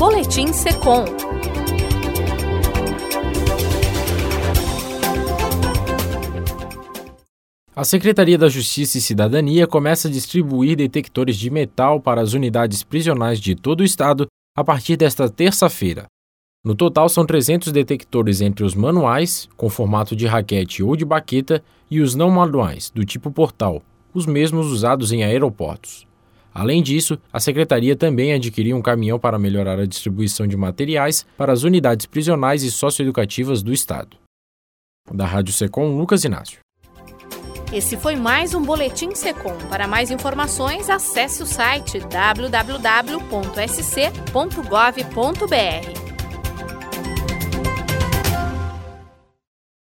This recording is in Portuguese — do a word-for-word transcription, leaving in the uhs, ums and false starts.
Boletim Secom. A Secretaria da Justiça e Cidadania começa a distribuir detectores de metal para as unidades prisionais de todo o estado a partir desta terça-feira. No total, são trezentos detectores entre os manuais, com formato de raquete ou de baqueta, e os não manuais, do tipo portal, os mesmos usados em aeroportos. Além disso, a Secretaria também adquiriu um caminhão para melhorar a distribuição de materiais para as unidades prisionais e socioeducativas do estado. Da Rádio Secom, Lucas Inácio. Esse foi mais um Boletim Secom. Para mais informações, acesse o site w w w ponto s c ponto gov ponto b r.